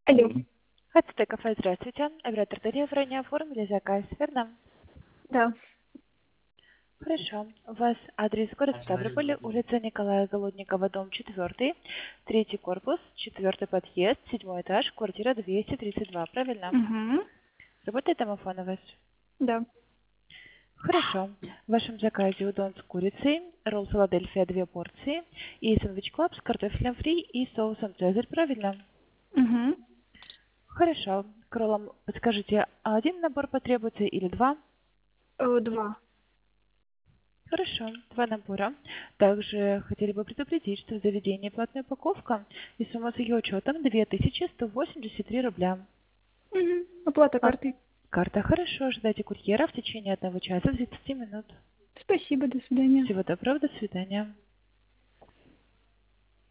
Алло. ХТТ кафе, здравствуйте. Оператор Деревра, не оформили заказ, верно? Да. Хорошо. У вас адрес город Ставрополь, улица Николая Голодникова, дом 4, третий корпус, 4 подъезд, 7 этаж, квартира 232, правильно? Угу. Работает домофон у вас? Да. Хорошо. В вашем заказе удон с курицей, ролл Филадельфия 2 порции и сэндвич клаб с картофелем фри и соусом цезарь, правильно? Угу. Хорошо. К роллам подскажите, один набор потребуется или два? Два. Хорошо, два набора. Также хотели бы предупредить, что в заведении платная упаковка и сумма с ее учетом 2183 рубля. Угу. Оплата А картой. карта хорошо, ждайте курьера в течение 1 часа 30 минут. Спасибо, до свидания. Всего доброго, до свидания.